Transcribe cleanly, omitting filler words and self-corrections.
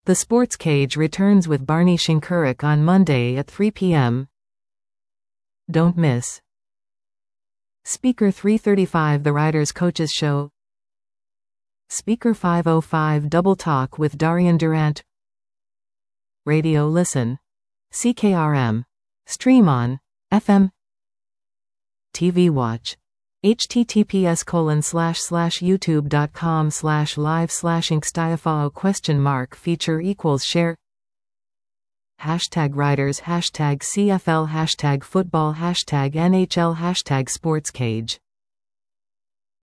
The Sports Cage returns with Barney Shinkarik on Monday at 3 p.m. Don't miss. Speaker 335 The Writers Coaches Show. Speaker 505 Double Talk with Darian Durant. Radio Listen. CKRM. Stream on FM. TV Watch. https://youtube.com/live/inkstiafao ? Feature = share. #writers #CFL #football #NHL #sportscage